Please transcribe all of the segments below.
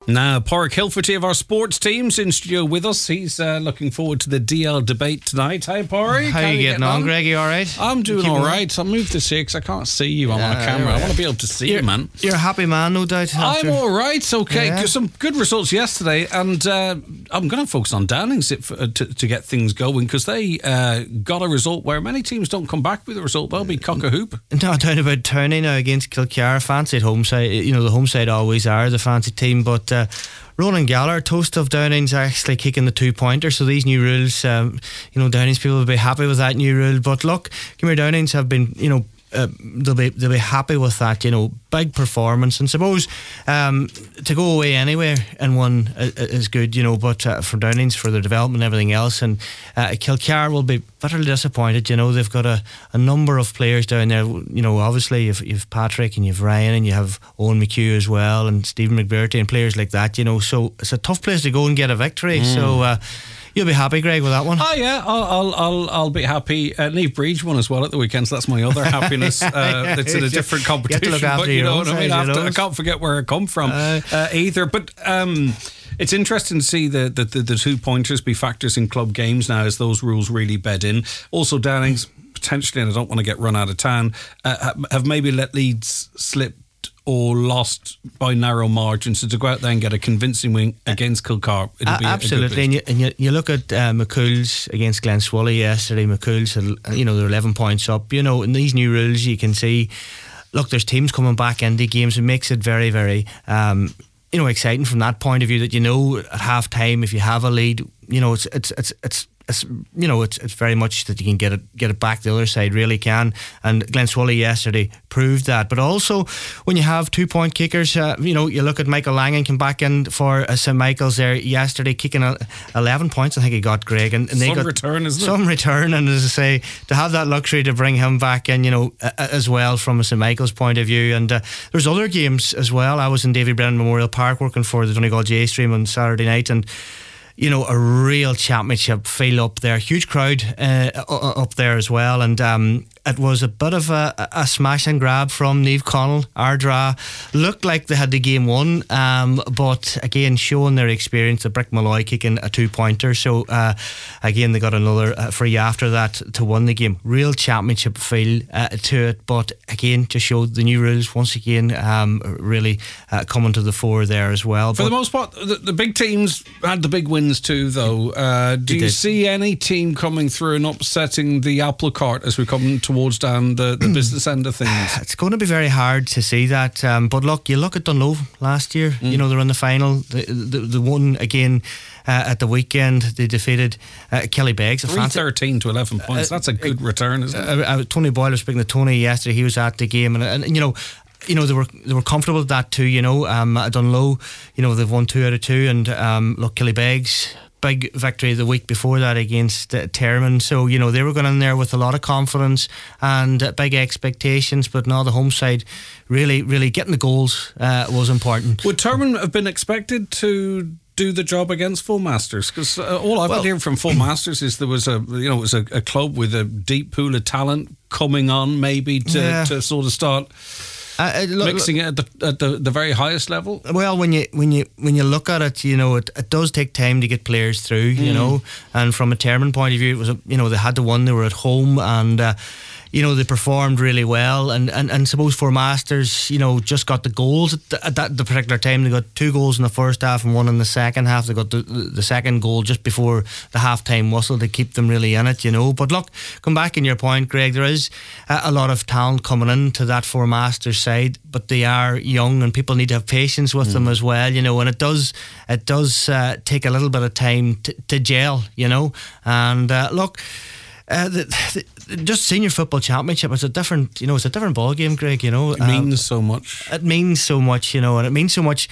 Now, Pádraig Hilferty of our sports team's in studio with us. He's looking forward to the DL debate tonight. Hi, Pádraig. How are you getting on, Greg? You all right? I'm doing all right. I'll move to 6. I can't see you on a camera. I want to be able to see you, man. You're a happy man, no doubt. I'm all right. Okay, Yeah. some good results yesterday, and I'm going to focus on Downings to get things going, because they got a result where many teams don't come back with a result. They'll be cock a hoop. No doubt about Tourney now against Kilcar. Fancied home side. You know, the home side always are the fancy team, but Ronan Gallagher, toast of Downings, actually kicking the 2-pointer. So these new rules, Downings people will be happy with that new rule. But look, Kimmer Downings have been, they'll be happy with that. Big performance, and suppose to go away anywhere and one is good. But for Downings, for their development and everything else, and Kilcar will be bitterly disappointed. They've got a number of players down there. Obviously you've Patrick and you've Ryan and you have Owen McHugh as well, and Stephen McBurty and players like that. So it's a tough place to go and get a victory. So. You'll be happy, Greg, with that one. Oh yeah, I'll be happy. Neve Breach won as well at the weekend, so that's my other happiness. It's in a different competition, you have to look after but you know your what own I mean. side, I can't forget where I come from either. But it's interesting to see the 2-pointers be factors in club games now, as those rules really bed in. Also, Downings potentially, and I don't want to get run out of town, have maybe let Leeds slip or lost by narrow margins. So to go out there and get a convincing win against Kilcar, it'll be absolutely. And you look at McCool's against Glenswally yesterday. McCool's had, they're 11 points up. In these new rules, you can see, look, there's teams coming back into games. It makes it very, very exciting from that point of view, that at half time, if you have a lead, it's very much that you can get it back the other side, really can. And Glenswally yesterday proved that. But also, when you have 2-point kickers, you look at Michael Langan come back in for St Michael's there yesterday, kicking 11 points. I think he got, Greg, and they got return, isn't it? Some return, and as I say, to have that luxury to bring him back in, as well from a St Michael's point of view. And there's other games as well. I was in Davy Brennan Memorial Park working for the Donegal J Stream on Saturday night, and a real championship feel up there. Huge crowd up there as well. And it was a bit of a smash and grab from Niamh Connell. Ardra looked like they had the game won, but again, showing their experience, the Brick Malloy kicking a 2-pointer. So again, they got another free after that to win the game. Real championship feel to it, but again, just showed the new rules once again, really coming to the fore there as well. For the most part, the big teams had the big wins too, though. Do you see any team coming through and upsetting the apple cart as we come towards down the business end of things? It's going to be very hard to see that, but look, you look at Dunloe last year. They're in the final. The one again at the weekend, they defeated Kellybeggs. 13 to 11 points. That's a good return, isn't it? Tony Boyle was speaking to Tony yesterday. He was at the game, and they were comfortable with that too. At Dunloe, they've won 2 out of 2, and look, Kellybeggs, big victory the week before that against Termon. So they were going in there with a lot of confidence and big expectations, but now the home side really getting the goals was important. Would Termon have been expected to do the job against Full Masters? Because all I've been hearing from Full Masters is there was a club with a deep pool of talent coming on, maybe to sort of start mixing it at the very highest level. Well, when you look at it, it does take time to get players through, and from a Termon point of view, it was they had to win. They were at home, and they performed really well, and suppose for Masters, just got the goals at the particular time. They got 2 goals in the first half and 1 in the second half. They got the second goal just before the half-time whistle to keep them really in it, But look, come back in your point, Greg, there is a lot of talent coming into that for Masters side, but they are young and people need to have patience with them as well, and it does take a little bit of time to gel, and look, just senior football championship, it's a different ball game, Greg. It means so much. It means so much, and it means so much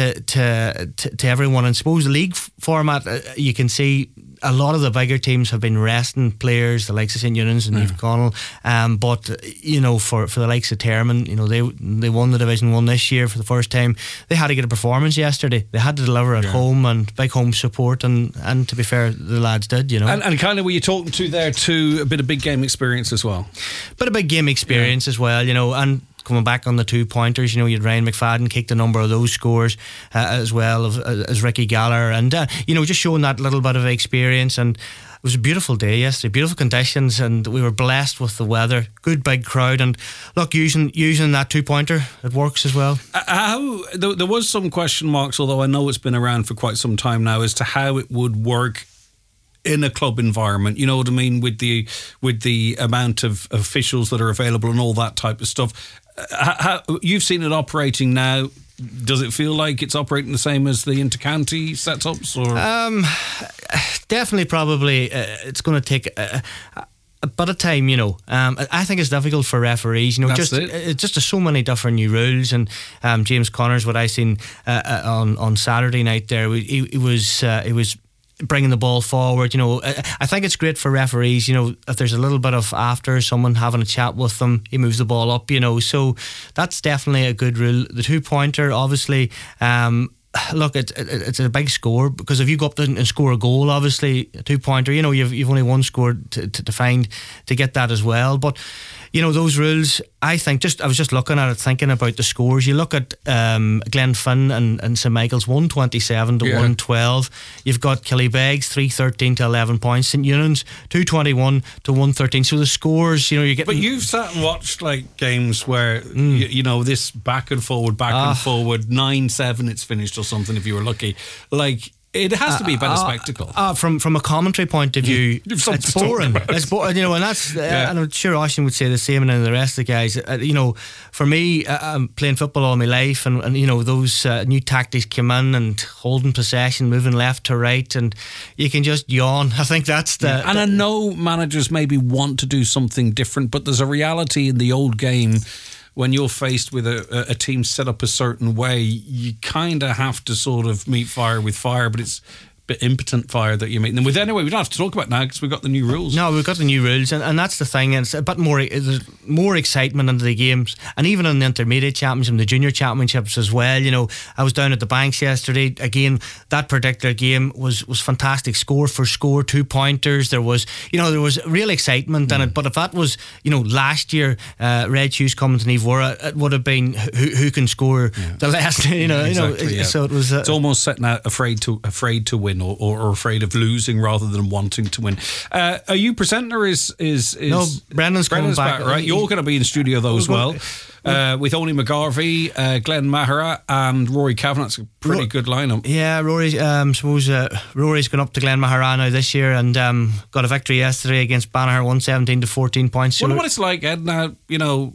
to everyone. And suppose the league format, you can see a lot of the bigger teams have been resting players, the likes of St Eunan's and Niamh Connell. But for the likes of Termon, they won the Division 1 this year for the first time. They had to get a performance yesterday. They had to deliver at home and big home support, and to be fair, the lads did. And kind of were you talking to there to a bit of big game experience as well? Bit of big game experience as well, and coming back on the 2-pointers. You know, you had Ryan McFadden kicked a number of those scores as well as Ricky Gallagher, and you know, just showing that little bit of experience. And it was a beautiful day yesterday, beautiful conditions, and we were blessed with the weather. Good big crowd, and look, using that 2-pointer, it works as well. There was some question marks, although I know it's been around for quite some time now, as to how it would work in a club environment. You know what I mean, with the amount of officials that are available and all that type of stuff. How, you've seen it operating now. Does it feel like it's operating the same as the intercounty setups, or? Definitely, probably. It's going to take a bit of time, you know. I think it's difficult for referees, you know. That's just there's so many different new rules, and James Connors, what I seen on Saturday night there, he was bringing the ball forward. You know, I think it's great for referees, you know, if there's a little bit of after someone having a chat with them, he moves the ball up, you know, so that's definitely a good rule. The 2-pointer, obviously, look, it's a big score, because if you go up and score a goal, obviously a 2-pointer, you know, you've only one score to find to get that as well. But you know, those rules, I think, I was just looking at it, thinking about the scores. You look at Glenfin and St Michael's, 127 to 112. You've got Killybegs, 313 to 11 points. St Eunan's, 221 to 113. So the scores, you know, you get. But you've sat and watched like games where you know, this back and forward, 9-7, it's finished or something if you were lucky. Like, it has to be a better spectacle. From a commentary point of view, it's boring. It's boring, you know, and that's. And I'm sure Oisin would say the same, and the rest of the guys. You know, for me, I'm playing football all my life, and you know, those new tactics came in, and holding possession, moving left to right, and you can just yawn. I think that's the. And I know managers maybe want to do something different, but there's a reality in the old game. When you're faced with a team set up a certain way, you kind of have to sort of meet fire with fire, but it's a bit impotent fire that you're meeting them with. Anyway, we don't have to talk about it now because we've got the new rules. No, we've got the new rules, and that's the thing. And it's a bit more, there's more excitement into the games, and even in the intermediate championships and the junior championships as well. You know, I was down at the Banks yesterday. Again, that particular game was fantastic. Score for score, 2-pointers. There was real excitement in it. But if that was, you know, last year, Red Shoes coming to Nivora, it would have been who can score the less. You know, exactly, yeah. So it was. It's almost setting out afraid to win. Or afraid of losing rather than wanting to win. Are you presenting, or is no? Brendan's coming back, right? You're going to be in studio though as well, with Oni McGarvey, Glenn Mahara, and Rory Kavanagh. It's a pretty good lineup. Yeah, Rory. Suppose Rory's gone up to Glenn Mahara now this year, and got a victory yesterday against Banagher, 117 to 14 points. Wonder what it's like, Ed. Now, you know,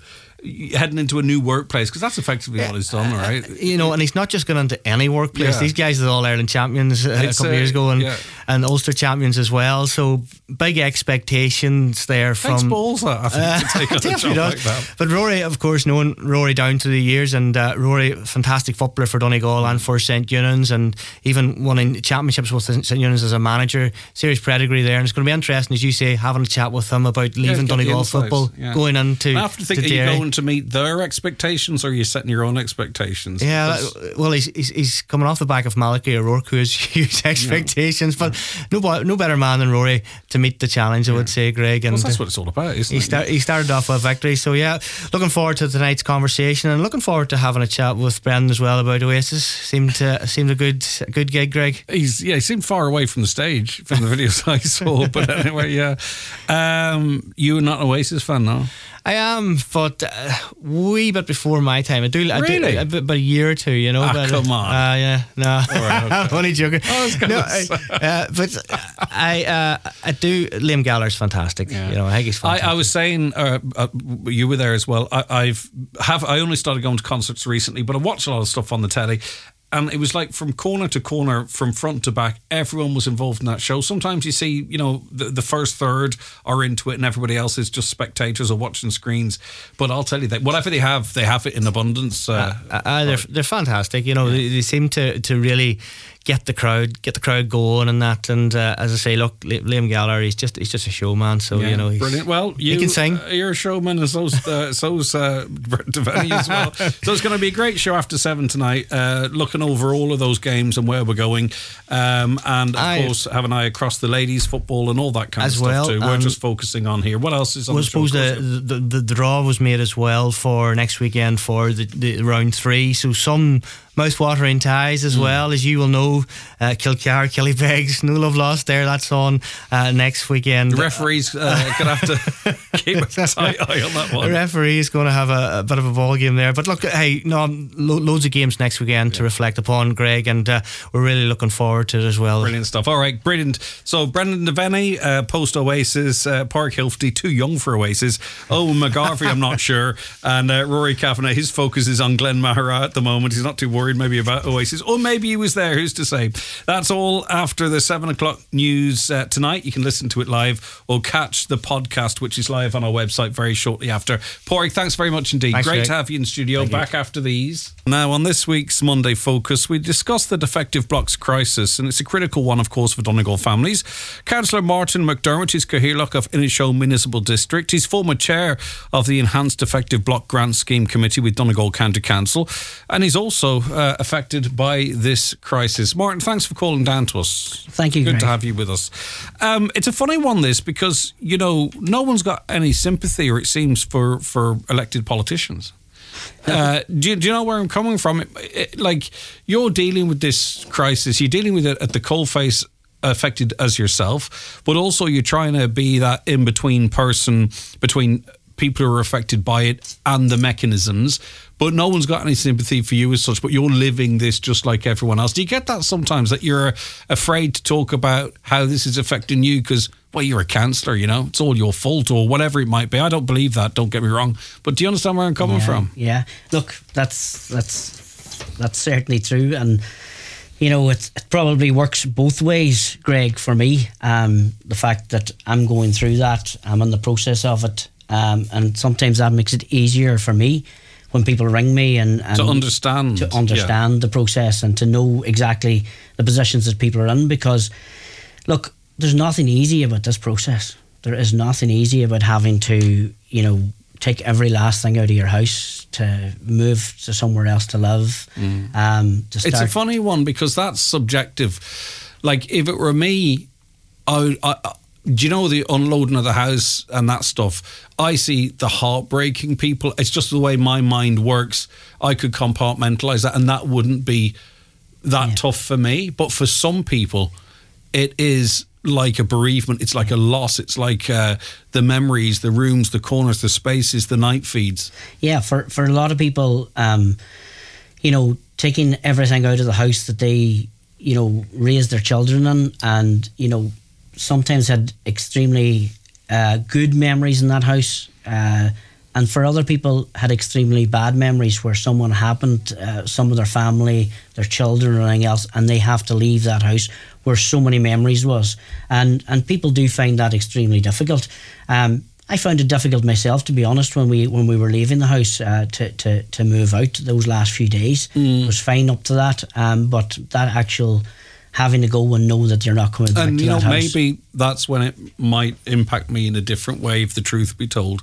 heading into a new workplace, because that's effectively what he's done, right? You know, and he's not just gone into any workplace. These guys are all Ireland champions a couple of years ago, and Ulster champions as well. So big expectations there from. Takes balls, I think, to take on a job like that. But Rory, of course, knowing Rory down to the years, and Rory, fantastic footballer for Donegal and for St Eunan's, and even winning championships with St Eunan's as a manager. Serious pedigree there, and it's going to be interesting, as you say, having a chat with him about leaving Donegal football, going into. I have to think, are you going to meet their expectations, or are you setting your own expectations? Yeah, well, he's coming off the back of Malachi O'Rourke, who has huge expectations, but no better man than Rory to meet the challenge, I would say, Greg. And that's what it's all about, isn't it? He started off with a victory, so yeah, looking forward to tonight's conversation, and looking forward to having a chat with Brendan as well about Oasis. Seemed a good gig, Greg. He seemed far away from the stage from the videos I saw, but anyway, yeah. You're not an Oasis fan, no? I am, but wee bit before my time. I do really? About a year or two, you know. Come on. Yeah, no. All right, okay. I'm only joking. But I do. Liam Gallagher's fantastic. Yeah. You know, I think he's fantastic. I was saying, you were there as well. I only started going to concerts recently, but I watched a lot of stuff on the telly. And it was like from corner to corner, from front to back, everyone was involved in that show. Sometimes you see, you know, the first third are into it and everybody else is just spectators or watching screens. But I'll tell you that whatever they have it in abundance. They're fantastic. You know, they seem to really get the crowd going and that. And as I say, look, Liam Gallagher, he's just a showman. So you know, he's brilliant. Well, he can sing. You're a showman, and so's Devaney as well. So it's going to be a great show after 7 tonight. Looking over all of those games and where we're going, and of course have an eye across the ladies' football and all that kind of stuff too. We're just focusing on here. What else is on the show? I suppose the draw was made as well for next weekend for the round 3, so some mouth-watering ties as well, as you will know. Kilcar, Killybegs, no love lost there. That's on next weekend. The referee's going to have to keep a tight eye on that one. The referee's going to have a bit of a ball game there. But look, hey, loads of games next weekend to reflect upon, Greg, and we're really looking forward to it as well. Brilliant stuff. All right, brilliant. So Brendan Devaney, post Oasis, Park Hilfty, too young for Oasis. Owen McGarvey, I'm not sure. And Rory Kavanagh, his focus is on Glen Mahara at the moment. He's not too worried maybe about Oasis, or maybe he was there, who's to say. That's all after the 7 o'clock news tonight. You can listen to it live or catch the podcast, which is live on our website very shortly after. Porrick, thanks very much indeed. Thanks, great Greg. to have you in studio. Thank Back you. after these. Now, on this week's Monday Focus, we discussed the defective blocks crisis, and it's a critical one, of course, for Donegal families. Councillor Martin McDermott is Cathaoirleach of Inishowen Municipal District. He's former chair of the Enhanced Defective Block Grant Scheme Committee with Donegal County Council, and he's also affected by this crisis. Martin, thanks for calling down to us. Thank you, Good Greg. to have you with us. It's a funny one, this, because, you know, no one's got any sympathy, or it seems, for elected politicians. Do you know where I'm coming from? Like, you're dealing with this crisis, you're dealing with it at the coalface, affected as yourself, but also you're trying to be that in-between person between people who are affected by it and the mechanisms, but no one's got any sympathy for you as such, but you're living this just like everyone else. Do you get that sometimes, that you're afraid to talk about how this is affecting you because, well, you're a councillor, you know, it's all your fault or whatever it might be? I don't believe that, don't get me wrong, but do you understand where I'm coming from? Yeah, look, that's certainly true, and you know, it probably works both ways, Greg, for me. The fact that I'm going through that, I'm in the process of it, and sometimes that makes it easier for me when people ring me and to understand the process and to know exactly the positions that people are in. Because, look, there's nothing easy about this process. There is nothing easy about having to, you know, take every last thing out of your house to move to somewhere else to live. It's a funny one because that's subjective. Like, if it were me, do you know, the unloading of the house and that stuff, I see the heartbreaking people. It's just the way my mind works. I could compartmentalise that, and that wouldn't be that tough for me. But for some people, it is like a bereavement. It's like a loss. It's like the memories, the rooms, the corners, the spaces, the night feeds. Yeah, for a lot of people, you know, taking everything out of the house that they, you know, raised their children in, and, you know, sometimes had extremely good memories in that house, and for other people had extremely bad memories where someone happened, some of their family, their children or anything else, and they have to leave that house where so many memories was, and people do find that extremely difficult. I found it difficult myself, to be honest, when we were leaving the house to move out those last few days. It was fine up to that, but that actual having to go and know that you're not coming back to that house. And, you know, maybe that's when it might impact me in a different way, if the truth be told.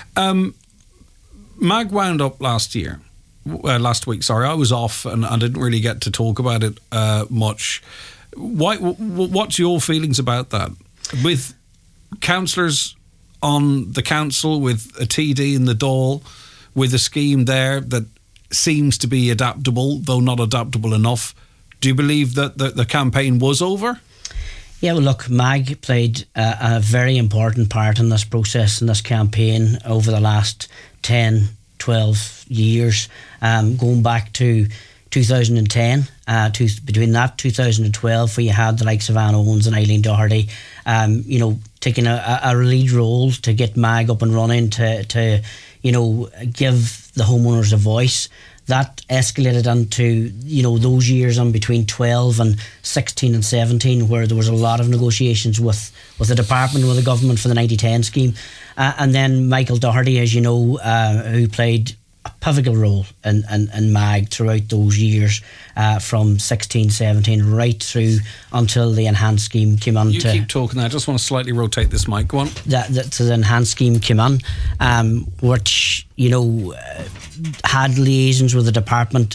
Mag wound up last week. I was off and I didn't really get to talk about it much. What's your feelings about that? With councillors on the council, with a TD in the Dáil, with a scheme there that seems to be adaptable, though not adaptable enough, do you believe that the campaign was over? Yeah, well, look, Mag played a very important part in this process, in this campaign, over the last 10, 12 years, going back to 2010, between that 2012, where you had the likes of Anne Owens and Eileen Doherty, you know, taking a lead role to get Mag up and running, to you know, give the homeowners a voice. That escalated into, you know, those years in between 12 and 16 and 17, where there was a lot of negotiations with the department, with the government for the 90-10 scheme. And then Michael Doherty, as you know, who played a pivotal role in MAG throughout those years, from 16, 17, right through until the enhanced scheme came on. You keep talking. I just want to slightly rotate this mic. Go on. To the enhanced scheme came on, which, you know, had liaisons with the department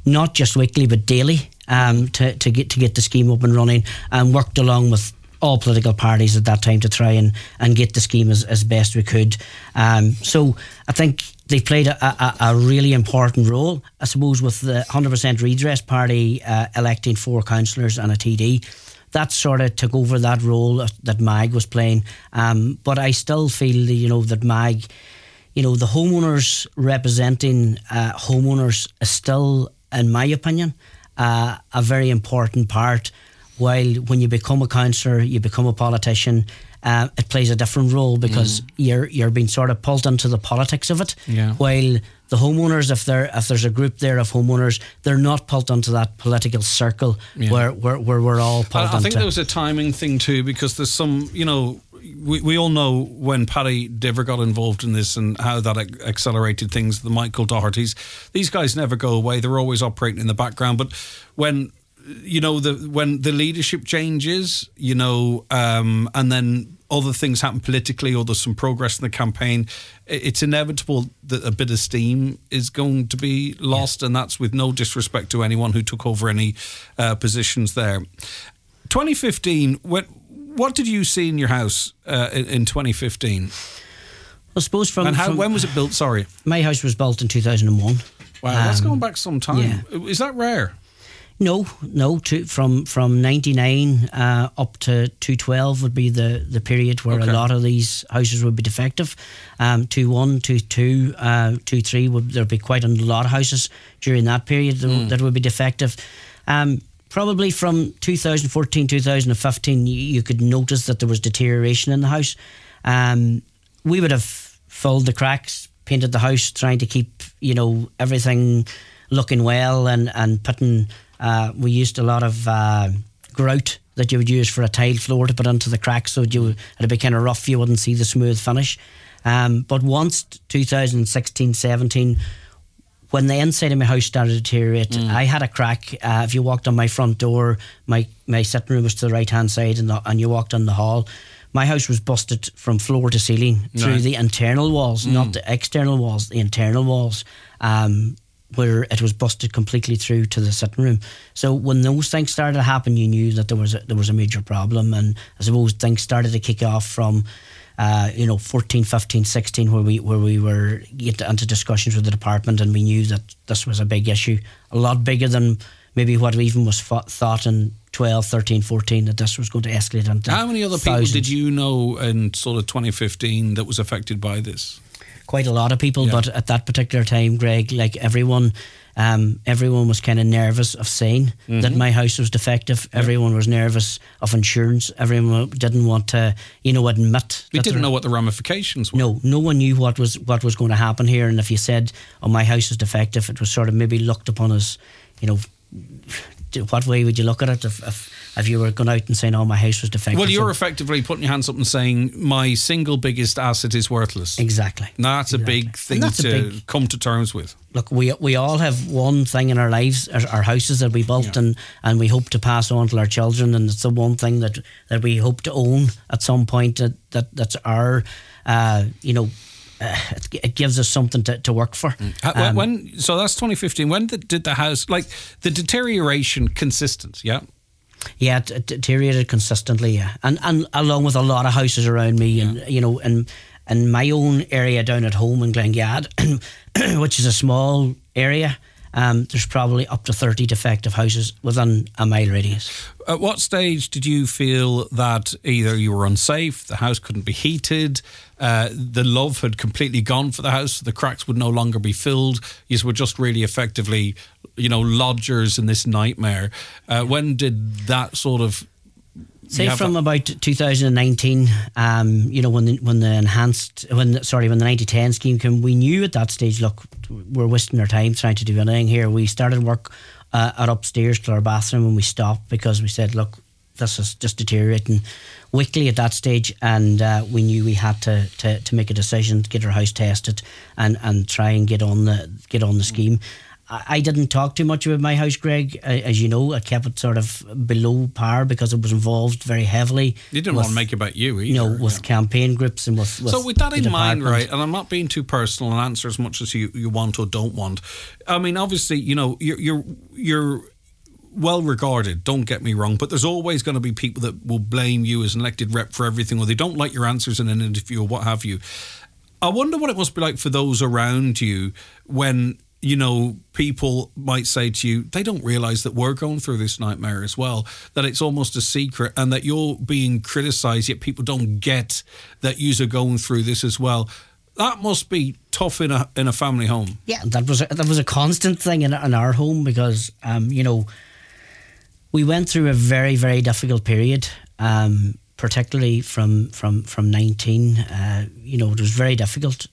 not just weekly but daily, to get the scheme up and running, and worked along with all political parties at that time to try and get the scheme as best we could. So I think they played a really important role. I suppose with the 100% Redress Party electing 4 councillors and a TD, that sort of took over that role that MAG was playing. But I still feel that MAG, the homeowners representing homeowners is still, in my opinion, a very important part. While when you become a councillor, you become a politician, it plays a different role because you're being sort of pulled into the politics of it. Yeah. While the homeowners, if there's a group there of homeowners, they're not pulled into that political circle where we're all pulled into. I think there was a timing thing too, because there's some, we all know when Paddy Diver got involved in this and how that accelerated things. The Michael Dohertys, these guys never go away. They're always operating in the background. But when when the leadership changes, and then other things happen politically, or there's some progress in the campaign, it's inevitable that a bit of steam is going to be lost, and that's with no disrespect to anyone who took over any positions there. 2015, what did you see in your house in 2015? I suppose when was it built? Sorry, my house was built in 2001. Wow, that's going back some time. Yeah. Is that rare? No. From 99 up to 2012 would be the period where a lot of these houses would be defective. 21, 22, 23 there'd be quite a lot of houses during that period that would be defective. Probably from 2014, 2015, you could notice that there was deterioration in the house. We would have filled the cracks, painted the house, trying to keep everything looking well, and putting. We used a lot of grout that you would use for a tile floor to put into the cracks, so it'd be kind of rough. You wouldn't see the smooth finish. But once 2016, 17, when the inside of my house started to deteriorate, I had a crack. If you walked on my front door, my sitting room was to the right hand side, and you walked on the hall. My house was busted from floor to ceiling through the internal walls, not the external walls, the internal walls. Where it was busted completely through to the sitting room. So when those things started to happen, you knew that there was a major problem. And I suppose things started to kick off from 14, 15, 16, where we were getting into discussions with the department, and we knew that this was a big issue, a lot bigger than maybe what even was thought in 12, 13, 14, that this was going to escalate into How many other thousands. people did you know in sort of 2015 that was affected by this? Quite a lot of people, but at that particular time, Greg, like everyone was kind of nervous of saying that my house was defective. Everyone was nervous of insurance. Everyone didn't want to, admit. They didn't know what the ramifications were. No one knew what was going to happen here. And if you said, "Oh, my house is defective," it was sort of maybe looked upon as, what way would you look at it if you were going out and saying, "Oh, my house was defective"? Well, you're effectively putting your hands up and saying, my single biggest asset is worthless. Exactly. Now, that's a big thing to come to terms with. Look, we all have one thing in our lives, our houses that we built and we hope to pass on to our children, and it's the one thing that we hope to own at some point that's our, it gives us something to work for. So that's 2015. When did the house, like the deterioration consistent? Yeah. Yeah, it deteriorated consistently. Yeah, and along with a lot of houses around me, and in my own area down at home in Glengad, which is a small area. There's probably up to 30 defective houses within a mile radius. At what stage did you feel that either you were unsafe, the house couldn't be heated, the love had completely gone for the house, the cracks would no longer be filled, you were just really effectively, lodgers in this nightmare? When did that sort of... Say from about 2019, when the 90-10 scheme came, we knew at that stage, look, we're wasting our time trying to do anything here. We started work at upstairs to our bathroom, and we stopped because we said, look, this is just deteriorating weekly at that stage, and we knew we had to make a decision to get our house tested and try and get on the scheme. I didn't talk too much about my house, Greg. As you know, I kept it sort of below par because it was involved very heavily. You didn't want to make it about you either. You know, with campaign groups and with so with that in mind, right, and I'm not being too personal and answer as much as you want or don't want. I mean, obviously, you know, you're well regarded, don't get me wrong, but there's always going to be people that will blame you as an elected rep for everything, or they don't like your answers in an interview or what have you. I wonder what it must be like for those around you when, you know, people might say to you, they don't realise that we're going through this nightmare as well, that it's almost a secret and that you're being criticised, yet people don't get that you're going through this as well. That must be tough in a family home. Yeah, that was a constant thing in our home because, you know, we went through a very, very difficult period, particularly from 19. You know, it was very difficult.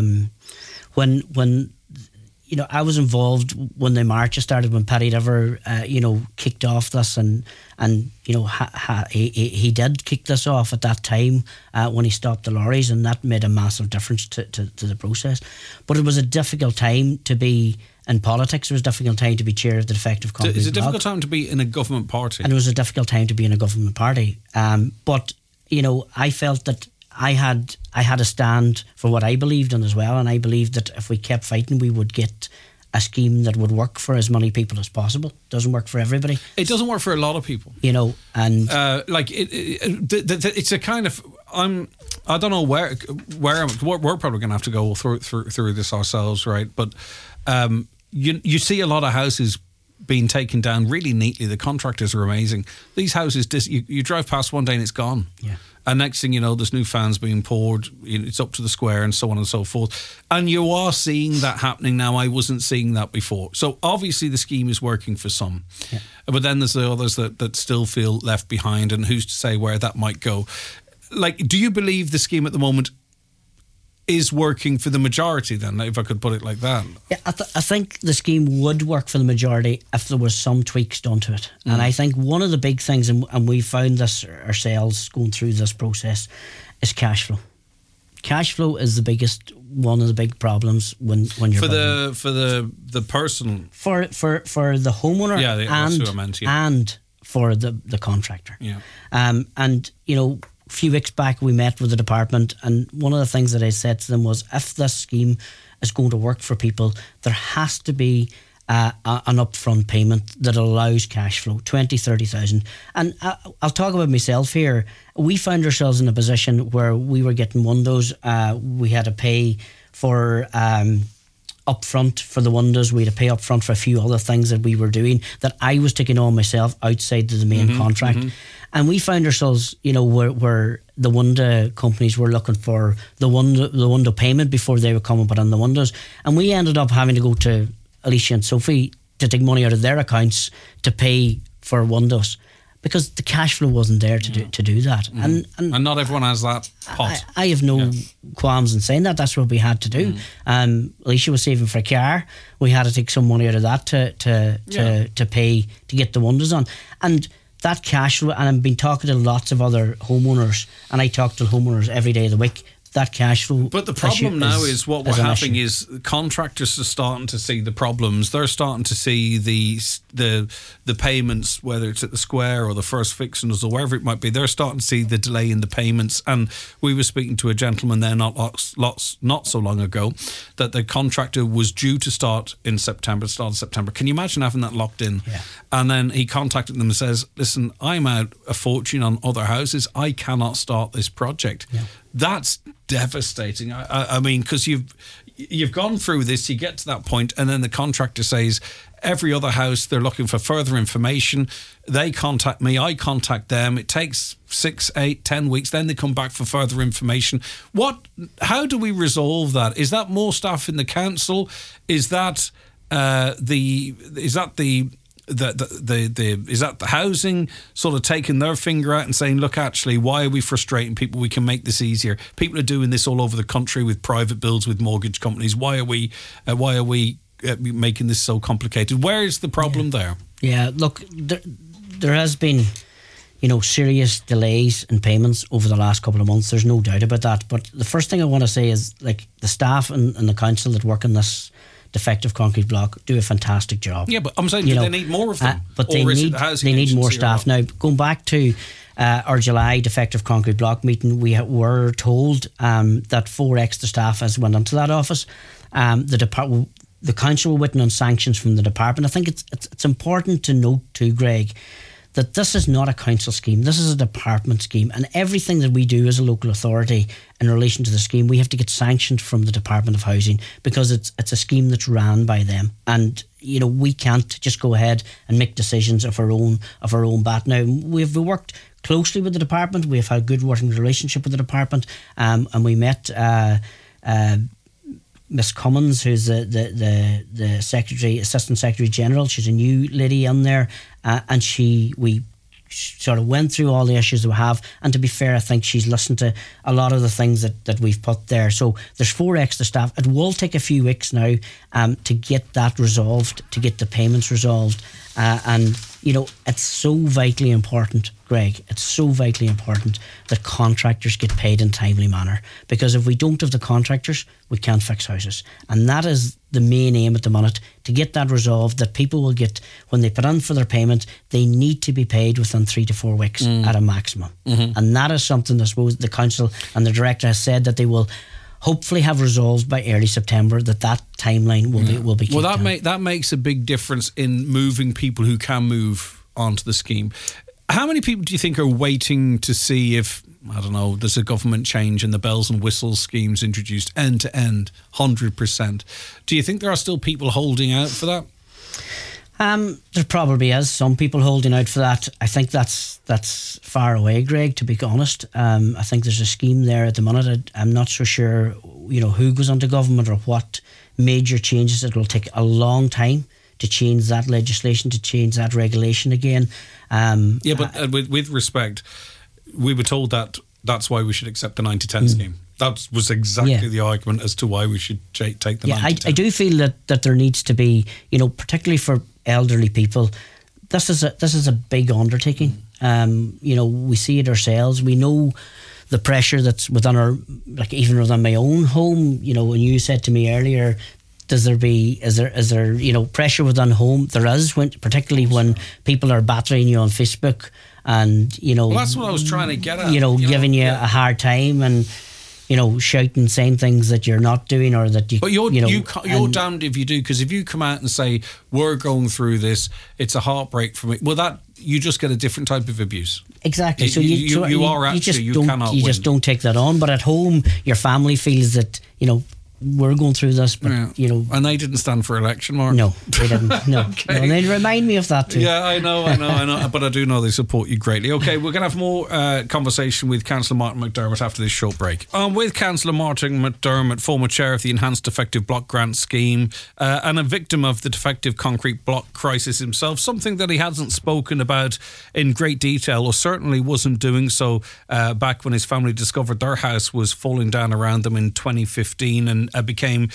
When you know, I was involved when the marches started, when Paddy Diver, you know, kicked off this, and you know, he did kick this off at that time when he stopped the lorries, and that made a massive difference to the process. But it was a difficult time to be in politics. It was a difficult time to be chair of the Defective Concrete It's a difficult Bloc. time to be in a government party. And it was a difficult time to be in a government party. But, you know, I felt that I had a stand for what I believed in as well, and I believed that if we kept fighting, we would get a scheme that would work for as many people as possible. It doesn't work for everybody. It doesn't work for a lot of people. You know, and... it's a kind of... I don't know where we're probably going to have to go through this ourselves, right? But you see a lot of houses being taken down really neatly. The contractors are amazing. These houses, you drive past one day and it's gone. Yeah. And next thing you know, there's new fans being poured. It's up to the square and so on and so forth. And you are seeing that happening now. I wasn't seeing that before. So obviously the scheme is working for some. Yeah. But then there's the others that still feel left behind, and who's to say where that might go. Like, do you believe the scheme at the moment is working for the majority then, if I could put it like that? Yeah, I think the scheme would work for the majority if there was some tweaks done to it. And I think one of the big things, and we found this ourselves going through this process, is cash flow. Cash flow is one of the big problems when you're for the person, for the homeowner, that's who I meant, and for the contractor. Yeah. And you know, a few weeks back we met with the department, and one of the things that I said to them was, if this scheme is going to work for people, there has to be an upfront payment that allows cash flow, 20,000, 30,000. And I'll talk about myself here. We found ourselves in a position where we were getting windows. We had to pay for upfront for the windows. We had to pay upfront for a few other things that we were doing that I was taking on myself outside of the main contract. And we found ourselves, you know, where the window companies were looking for the window payment before they were coming put on the windows. And we ended up having to go to Alicia and Sophie to take money out of their accounts to pay for windows, because the cash flow wasn't there to do that. And not everyone has that pot. I have no qualms in saying that. That's what we had to do. Alicia was saving for a car. We had to take some money out of that to pay to get the windows on. And that cash flow, and I've been talking to lots of other homeowners, and I talk to homeowners every day of the week. That cash flow. But the problem now is what we're having is contractors are starting to see the problems. They're starting to see the payments, whether it's at the square or the first fixings or wherever it might be. They're starting to see the delay in the payments. And we were speaking to a gentleman there not so long ago that the contractor was due to start in September. Can you imagine having that locked in? Yeah. And then he contacted them and says, "Listen, I'm out a fortune on other houses. I cannot start this project." Yeah. That's devastating. I mean, because you've gone through this, you get to that point, and then the contractor says, every other house, they're looking for further information. They contact me, I contact them. It takes 6, 8, 10 weeks. Then they come back for further information. How do we resolve that? Is that more staff in the council? Is that the housing sort of taking their finger out and saying, look, actually, why are we frustrating people? We can make this easier. People are doing this all over the country with private builds, with mortgage companies. Why are we making this so complicated? Where is the problem there? Yeah, look, there has been, you know, serious delays in payments over the last couple of months. There's no doubt about that. But the first thing I want to say is, like, the staff and the council that work in this Defective Concrete Block do a fantastic job. Yeah, but I'm saying, they need more of them? But they need more staff. Now, going back to our July Defective Concrete Block meeting, we were told that 4 extra staff has went into that office. The council were waiting on sanctions from the department. I think it's important to note too, Greg, that this is not a council scheme. This is a department scheme, and everything that we do as a local authority in relation to the scheme, we have to get sanctioned from the Department of Housing, because it's a scheme that's ran by them, and we can't just go ahead and make decisions of our own bat. Now, we've worked closely with the department. We've had a good working relationship with the department, and we met Miss Cummins, who's the secretary, assistant secretary general. She's a new lady in there, and we sort of went through all the issues that we have. And to be fair, I think she's listened to a lot of the things that we've put there. So there's 4 extra staff. It will take a few weeks now to get that resolved, to get the payments resolved, and it's so vitally important, Greg. It's so vitally important that contractors get paid in a timely manner, because if we don't have the contractors, we can't fix houses. And that is the main aim at the minute, to get that resolved, that people will get, when they put in for their payment, they need to be paid within 3 to 4 weeks at a maximum. Mm-hmm. And that is something I suppose the council and the director has said that they will hopefully have resolved by early September, that timeline will be well, that makes a big difference in moving people who can move onto the scheme. How many people do you think are waiting to see if, I don't know, there's a government change and the bells and whistles scheme's introduced end to end, 100%? Do you think there are still people holding out for that? There probably is some people holding out for that. I think that's far away, Greg, to be honest. I think there's a scheme there at the minute. I'm not so sure, who goes into government or what major changes. It will take a long time to change that legislation, to change that regulation again. But with respect, we were told that that's why we should accept the 90-10 scheme. That was exactly the argument as to why we should take the 90-10. I do feel that there needs to be, particularly for elderly people, this is a big undertaking. We see it ourselves. We know the pressure that's within even within my own home. When you said to me earlier, is there pressure within home? There is, particularly when people are battering you on Facebook and well, that's what I was trying to get at. Giving you a hard time and shouting, saying things that you're not doing or that you. But you're damned if you do, because if you come out and say we're going through this, it's a heartbreak for me. Well, that you just get a different type of abuse. Exactly. So you just don't take that on. But at home, your family feels that we're going through this, but and they didn't stand for election, Mark. No, they didn't. No, okay. No, and they remind me of that too. Yeah, I know, but I do know they support you greatly. Okay, we're going to have more conversation with Councillor Martin McDermott after this short break. With Councillor Martin McDermott, former chair of the Enhanced Defective Block Grant Scheme, and a victim of the defective concrete block crisis himself, something that he hasn't spoken about in great detail, or certainly wasn't doing so back when his family discovered their house was falling down around them in 2015 and became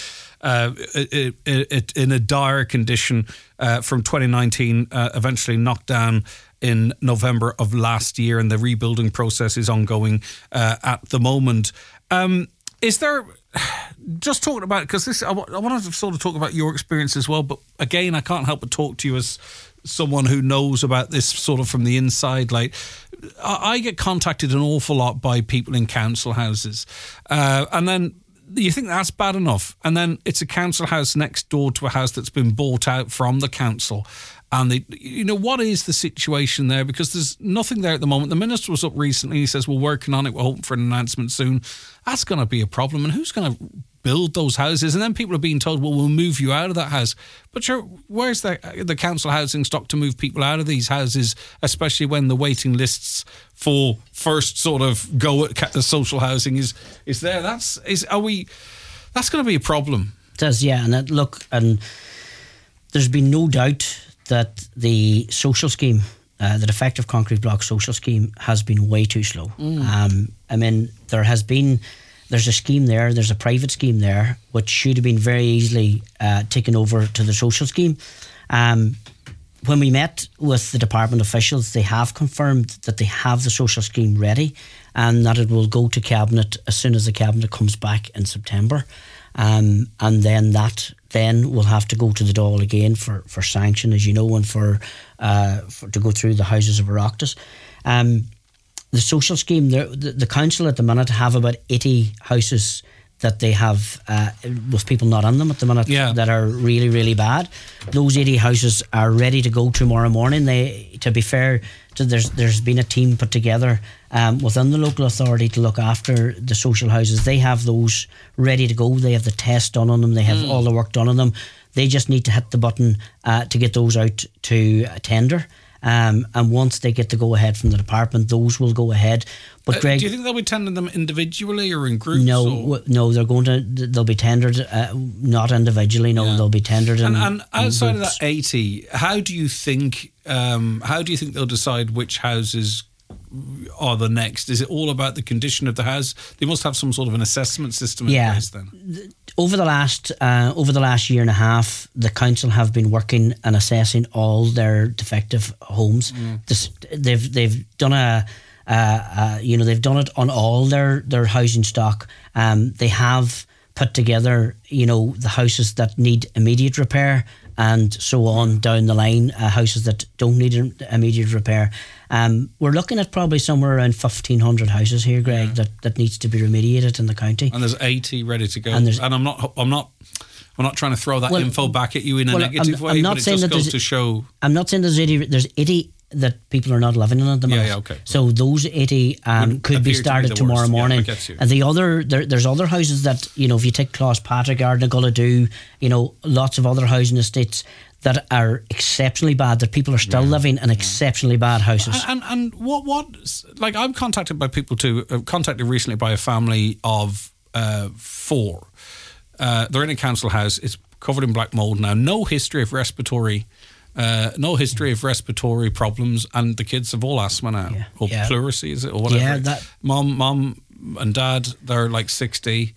in a dire condition from 2019, eventually knocked down in November of last year, and the rebuilding process is ongoing at the moment. Is there, just talking about, because I wanted to sort of talk about your experience as well, but again, I can't help but talk to you as someone who knows about this sort of from the inside. Like, I get contacted an awful lot by people in council houses, and then you think that's bad enough, and then it's a council house next door to a house that's been bought out from the council, and what is the situation there? Because there's nothing there at the moment. The minister was up recently, he says we're working on it, we're hoping for an announcement soon. That's going to be a problem, and who's going to build those houses? And then people are being told, well, we'll move you out of that house. But sure, where's the council housing stock to move people out of these houses, especially when the waiting lists for first sort of go at the social housing is there? That's going to be a problem. It is, yeah. And there's been no doubt that the social scheme, the defective concrete block social scheme, has been way too slow. There's a scheme there, there's a private scheme there, which should have been very easily taken over to the social scheme. When we met with the department officials, they have confirmed that they have the social scheme ready and that it will go to Cabinet as soon as the Cabinet comes back in September. And then that then will have to go to the Dáil again for sanction, as you know, and for to go through the Houses of Oireachtas. The social scheme, the council at the minute have about 80 houses that they have with people not in them at the minute that are really, really bad. Those 80 houses are ready to go tomorrow morning. To be fair, there's been a team put together within the local authority to look after the social houses. They have those ready to go. They have the test done on them. They have all the work done on them. They just need to hit the button to get those out to tender. And once they get the go ahead from the department, those will go ahead. But Greg, do you think they'll be tendering them individually or in groups? No, they'll be tendered not individually. No, they'll be tendered. And outside of that 80, how do you think they'll decide which houses are the next? Is it all about the condition of the house? They must have some sort of an assessment system in place then. Over the last year and a half, the council have been working and assessing all their defective homes. They've done they've done it on all their housing stock. They have put together, the houses that need immediate repair and so on down the line, houses that don't need immediate repair. We're looking at probably somewhere around 1,500 houses here, Greg, that needs to be remediated in the county. And there's 80 ready to go. And I'm not trying to throw that info back at you in a negative way, but it just goes to show. I'm not saying there's 80 that people are not living in at the moment. Okay. So those 80 could be started tomorrow morning. And the other, there's other houses that, if you take Clospatrick, Ardnagulladu, lots of other housing estates that are exceptionally bad, that people are still living in exceptionally bad houses. And what like I'm contacted by people too, contacted recently by a family of 4. They're in a council house. It's covered in black mold now. No history of respiratory problems, and the kids have all asthma now, or pleurisy, is it, or whatever. Mom and dad, they're like 60,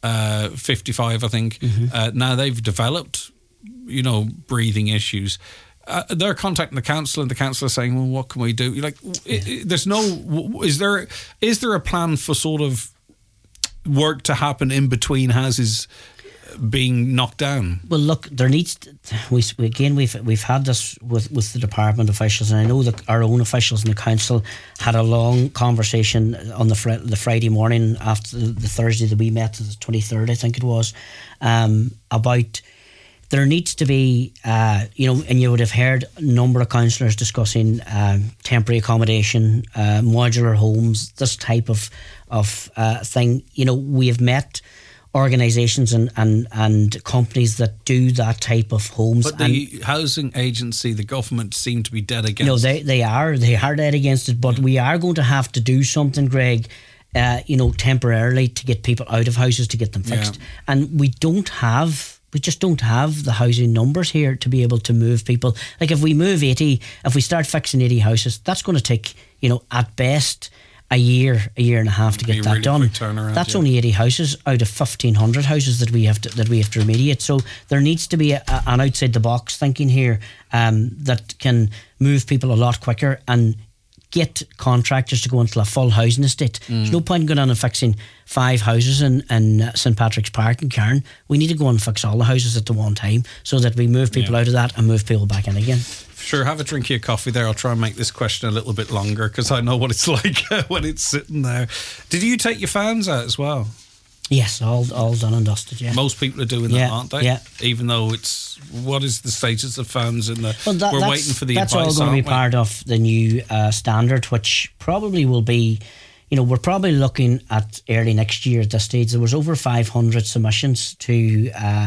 55, I think. Now they've developed, breathing issues. They're contacting the council, and the council is saying, "Well, what can we do?" You're like, there's no. Is there a plan for sort of work to happen in between houses being knocked down? Well, look, there needs to, we've had this with the department officials, and I know that our own officials in the council had a long conversation on the Friday morning after the Thursday that we met, the 23rd I think it was, about there needs to be and you would have heard a number of councillors discussing temporary accommodation, modular homes, this type of thing. We have met organisations and companies that do that type of homes. But the housing agency, the government, seem to be dead against it. No, they are dead against it, but we are going to have to do something, Greg, temporarily to get people out of houses, to get them fixed. And we just don't have the housing numbers here to be able to move people. Like if we start fixing 80 houses, that's going to take, at best, a year and a half to get that done. That's only 80 houses out of 1,500 houses that we have to remediate. So there needs to be an outside the box thinking here that can move people a lot quicker and get contractors to go into a full housing estate. There's no point in going on and fixing 5 houses in St Patrick's Park in Cairn. We need to go and fix all the houses at the one time so that we move people out of that and move people back in again. Sure, have a drink of your coffee there. I'll try and make this question a little bit longer because I know what it's like when it's sitting there. Did you take your fans out as well? Yes, all done and dusted, yeah. Most people are doing that, aren't they? Yeah. Even though what is the status of fans in the... Well, we're waiting for the advice, that's all going to be part of the new standard, which probably will be... we're probably looking at early next year at this stage. There was over 500 submissions to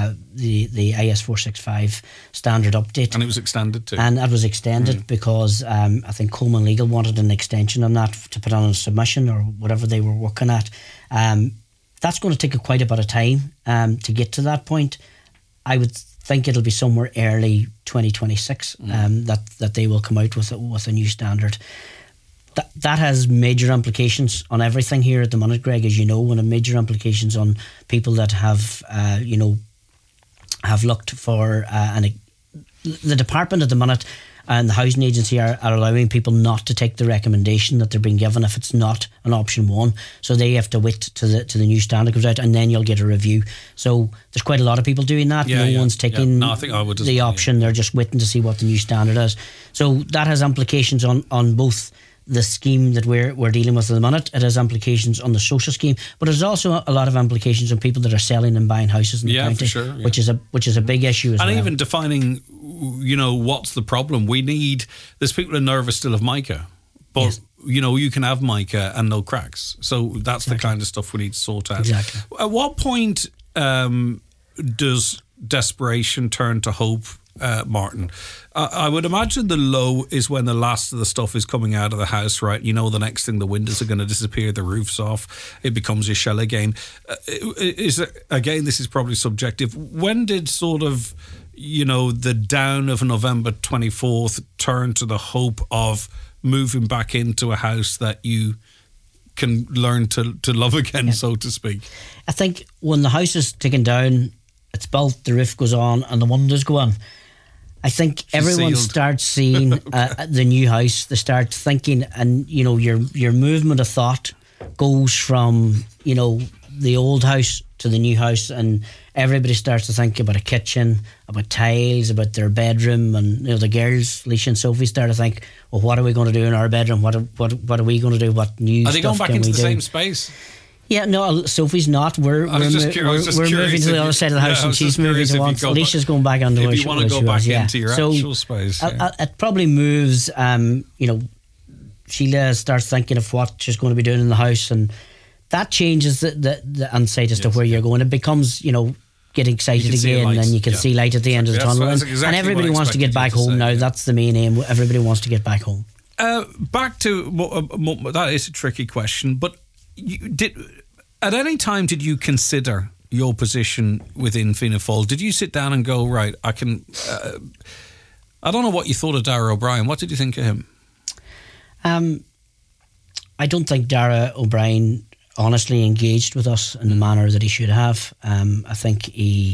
the IS 465 standard update. And it was extended too. And that was extended because I think Coleman Legal wanted an extension on that to put on a submission or whatever they were working at. That's going to take quite a bit of time to get to that point. I would think it'll be somewhere early 2026 that they will come out with a new standard. That has major implications on everything here at the minute, Greg, as you know, and major implications on people that have looked for the department at the minute and the housing agency are allowing people not to take the recommendation that they're being given if it's not an option one. So they have to wait to the new standard comes out, and then you'll get a review. So there's quite a lot of people doing that. No one's taking I think I would the option. They're just waiting to see what the new standard is. So that has implications on both the scheme that we're dealing with at the minute. It has implications on the social scheme, but there's also a lot of implications on people that are selling and buying houses in the county, for sure, which is a big issue as well. And even defining, what's the problem? There's people are nervous still of mica, but you can have mica and no cracks. So that's the kind of stuff we need to sort out. Exactly. At what point does desperation turn to hope, Martin? I would imagine the low is when the last of the stuff is coming out of the house, right? The next thing, the windows are going to disappear, the roof's off, it becomes your shell again. Again, this is probably subjective. When did sort of, the down of November 24th turn to the hope of moving back into a house that you can learn to love again, so to speak? I think when the house is taken down, it's built, the roof goes on and the windows go on, I think everyone starts seeing the new house. They start thinking, and your movement of thought goes from the old house to the new house, and everybody starts to think about a kitchen, about tiles, about their bedroom, and the girls, Leisha and Sophie, start to think, well, what are we going to do in our bedroom? What are we going to do? What new are they stuff going back can into we the do? same space? Yeah, no, Sophie's not. We're moving to the other side of the house, and she's moving to one. Alicia's going back into if you want to go back into your actual space. It probably moves. Sheila starts thinking of what she's going to be doing in the house, and that changes the insight as to where you're going. It becomes, get excited again, and then you can see light at the end of the tunnel. And everybody wants to get back home now. That's the main aim. Everybody wants to get back home. Back to that is a tricky question, but at any time did you consider your position within Fianna Fáil? Did you sit down and go, right, I can... I don't know what you thought of Darragh O'Brien. What did you think of him? I don't think Darragh O'Brien honestly engaged with us in the manner that he should have. I think he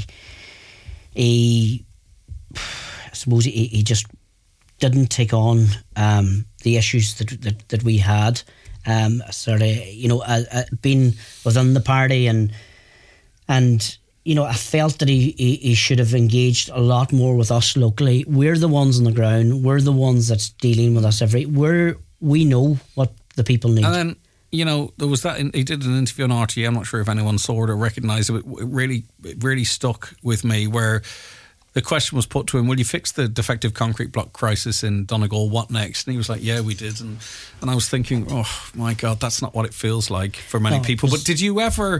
just didn't take on the issues that we had. Being within the party and I felt that he should have engaged a lot more with us locally. We're the ones on the ground. We're the ones that's dealing with us we know what the people need. And then, there was that, he did an interview on RTÉ, I'm not sure if anyone saw it or recognised it, but it really stuck with me, where the question was put to him, will you fix the defective concrete block crisis in Donegal? What next? And he was like, yeah, we did. And I was thinking, oh my God, that's not what it feels like for many people. But did you ever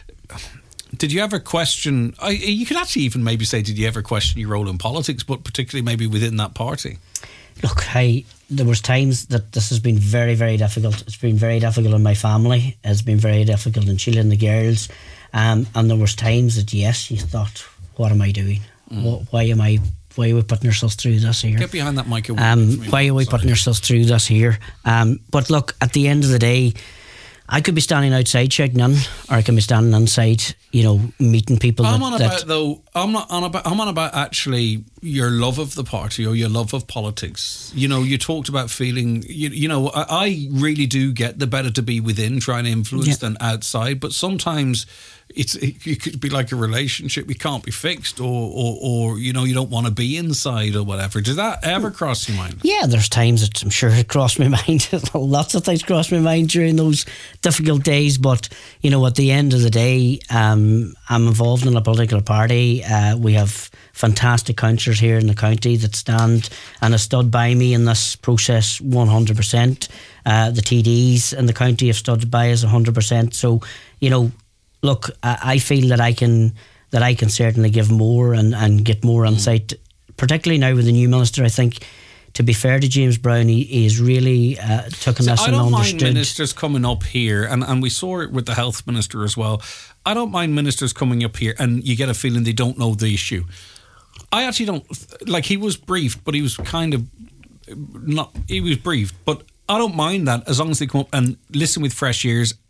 question, you could actually even maybe say, did you ever question your role in politics, but particularly maybe within that party? Look, there was times that this has been very, very difficult. It's been very difficult in my family. It's been very difficult in Sheila and the girls. And there was times that, yes, you thought, what am I doing? Why are we putting ourselves through this here? Get behind that mic. Why are we putting ourselves through this here? But look, at the end of the day, I could be standing outside shouting in, or I can be standing inside, meeting people. I'm on about actually your love of the party or your love of politics. You talked about feeling. I really do get the better to be within, trying to influence than outside. But sometimes it could be like a relationship. It can't be fixed, or you don't want to be inside or whatever. Did that ever cross your mind? Yeah, there's times that I'm sure it crossed my mind. Lots of things crossed my mind during those difficult days. But at the end of the day, I'm involved in a political party. We have fantastic councillors here in the county that stand and have stood by me in this process 100%. The TDs in the county have stood by us 100%. So look, I feel that I can certainly give more and get more insight, particularly now with the new minister. I think, to be fair to James Brown, he is really taken this and understood. I don't mind ministers coming up here, and we saw it with the health minister as well. I don't mind ministers coming up here and you get a feeling they don't know the issue. I actually don't, like, he was briefed, but he was kind of not, he was briefed, but I don't mind that as long as they come up and listen with fresh ears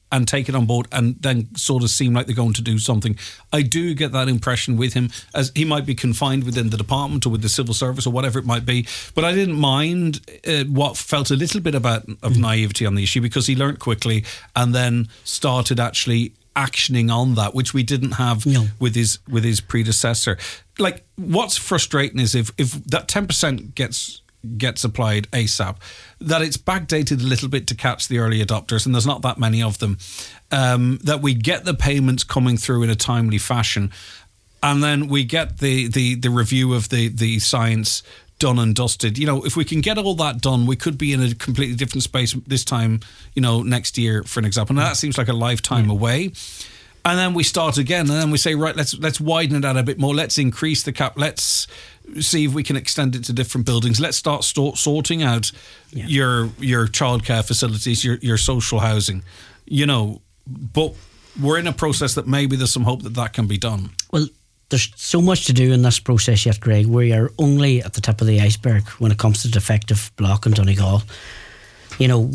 and take it on board and then sort of seem like they're going to do something. I do get that impression with him, as he might be confined within the department or with the civil service or whatever it might be. But I didn't mind what felt a little bit of naivety on the issue, because he learnt quickly and then started actually actioning on that, which we didn't have with his predecessor. Like, what's frustrating is if that 10% gets applied ASAP, that it's backdated a little bit to catch the early adopters, and there's not that many of them, that we get the payments coming through in a timely fashion, and then we get the review of the science done and dusted. You know, if we can get all that done, we could be in a completely different space this time, you know, next year, for an example. Now, that seems like a lifetime away. And then we start again, and then we say, right, let's widen it out a bit more. Let's increase the cap. Let's see if we can extend it to different buildings. Let's start sorting out your childcare facilities, your social housing, you know. But we're in a process that maybe there's some hope that can be done. Well, there's so much to do in this process yet, Greg. We are only at the tip of the iceberg when it comes to defective block in Donegal. You know,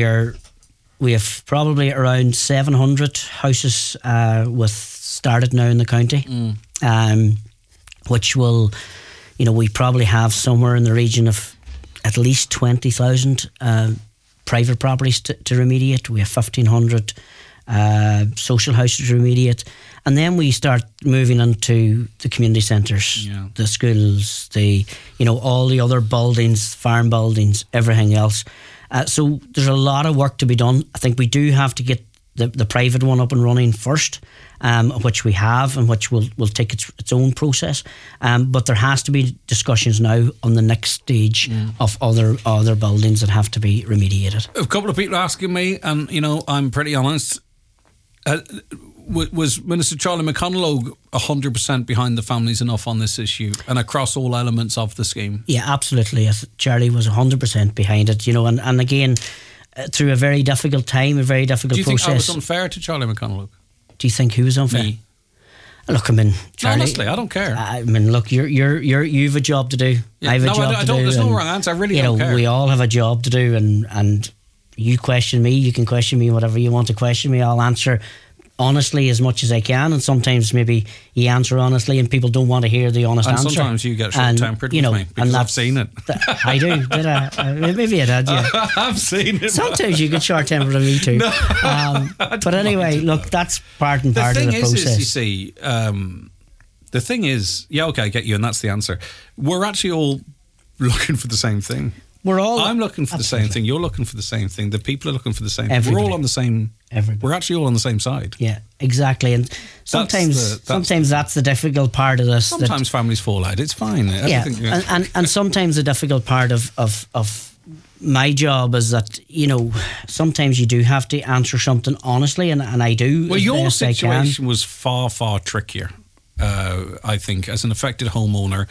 we have probably around 700 houses with started now in the county, which will, you know, we probably have somewhere in the region of at least 20,000 private properties to remediate. We have 1,500 social houses to remediate. And then we start moving into the community centres, the schools, all the other buildings, farm buildings, everything else. So there's a lot of work to be done. I think we do have to get the private one up and running first, which we have, and which will take its own process. But there has to be discussions now on the next stage of other buildings that have to be remediated. A couple of people asking me, and I'm pretty honest. Was Minister Charlie McConalogue 100% behind the families enough on this issue and across all elements of the scheme? Yeah, absolutely. Yes, Charlie was 100% behind it. And again, through a very difficult time, a very difficult process. Do you think I was unfair to Charlie McConalogue? Do you think he was unfair? Me. Look, I mean, Charlie, honestly, I don't care. I mean, look, you've a job to do. Yeah, I have a job to do. There's no wrong answer. I really don't care. We all have a job to do, and you question me, you can question me, whatever you want to question me, I'll answer honestly as much as I can, and sometimes maybe you answer honestly and people don't want to hear the honest answer. And sometimes you get short-tempered with me, because I've seen it. I do, did I? Maybe I did, yeah. I've seen it. Sometimes you get short-tempered with me too. No, but anyway, look, that's part and part of the process. The thing is, you see, the thing is, I get you, and that's the answer. We're actually all looking for the same thing. I'm looking for the same thing. You're looking for the same thing. The people are looking for the same thing. We're all on the same. We're actually all on the same side. Yeah, exactly. And sometimes that's the difficult part of this. Sometimes families fall out. It's fine. And sometimes the difficult part of my job is that sometimes you do have to answer something honestly, and I do. Well, your situation was far trickier. I think, as an affected homeowner.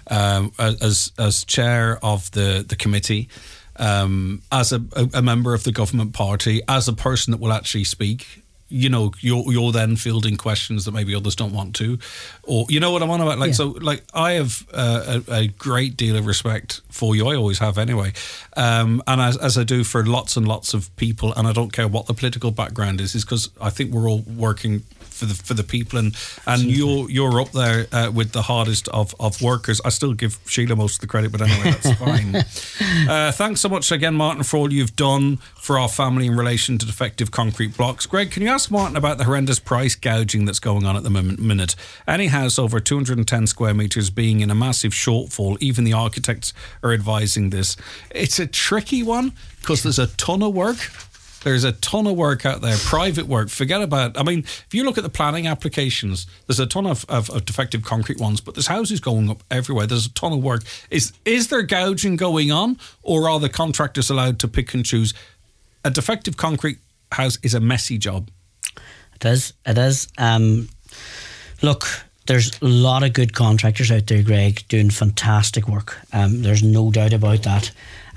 As chair of the committee, as a member of the government party, as a person that will actually speak, you're then fielding questions that maybe others don't want to, or you know what I'm on about. So I have a great deal of respect for you. I always have anyway, and as I do for lots and lots of people, and I don't care what the political background is because I think we're all working for the people, and you're up there with the hardest of workers. I still give Sheila most of the credit, but anyway, that's fine. Thanks so much again, Martin, for all you've done for our family in relation to defective concrete blocks. Greg, can you ask Martin about the horrendous price gouging that's going on at the minute? Any house over 210 square metres being in a massive shortfall, even the architects are advising this. It's a tricky one because there's a ton of work. There's a ton of work out there, private work. Forget about, if you look at the planning applications, there's a ton of defective concrete ones, but there's houses going up everywhere. There's a ton of work. Is there gouging going on, or are the contractors allowed to pick and choose? A defective concrete house is a messy job. It is. Look, there's a lot of good contractors out there, Greg, doing fantastic work. There's no doubt about that.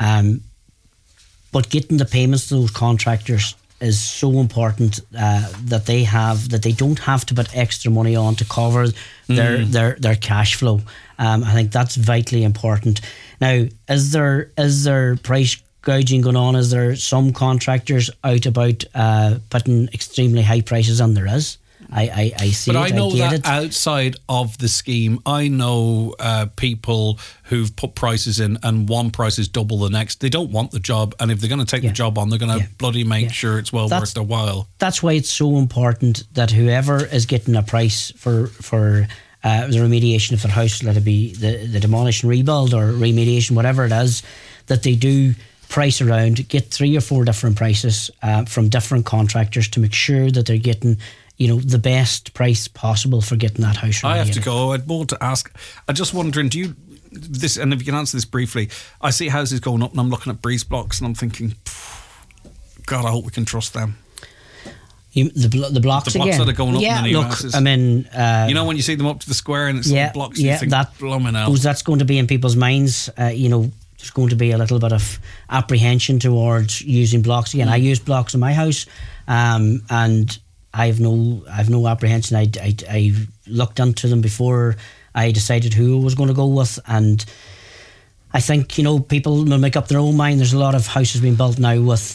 But getting the payments to those contractors is so important that they don't have to put extra money on to cover their cash flow. I think that's vitally important. Now, is there price gouging going on? Is there some contractors out about putting extremely high prices on? There is. I see but it. I know I get that it. outside of the scheme, I know people who've put prices in and one price is double the next. They don't want the job, and if they're going to take the job on, they're going to bloody make sure it's worth their while. That's why it's so important that whoever is getting a price for the remediation of their house, let it be the demolish and rebuild or remediation, whatever it is, that they do price around, get 3 or 4 different prices from different contractors to make sure that they're getting the best price possible for getting that house remediated. I have to go. I'd more to ask. I'm just wondering, do you this? And if you can answer this briefly, I see houses going up, and I'm looking at breeze blocks, and I'm thinking, God, I hope we can trust them. The blocks again. That are going up in the new houses. I mean, when you see them up to the square and it's blocks, you think, blooming hell. That's going to be in people's minds. There's going to be a little bit of apprehension towards using blocks again. I use blocks in my house, and I've no apprehension. I looked into them before I decided who I was going to go with, and I think people will make up their own mind. There's a lot of houses being built now with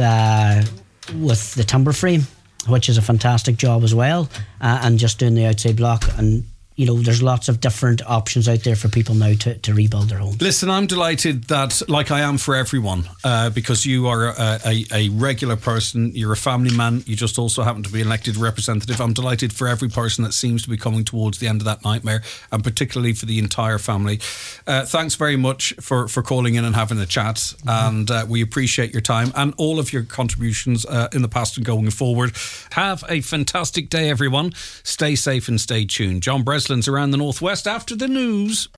the timber frame, which is a fantastic job as well, and just doing the outside block. And there's lots of different options out there for people now to rebuild their homes. Listen, I'm delighted that, like I am for everyone, because you are a regular person, you're a family man, you just also happen to be elected representative. I'm delighted for every person that seems to be coming towards the end of that nightmare, and particularly for the entire family. Thanks very much for calling in and having a chat, and we appreciate your time and all of your contributions in the past and going forward. Have a fantastic day, everyone. Stay safe and stay tuned. John Breslin's around the Northwest after the news.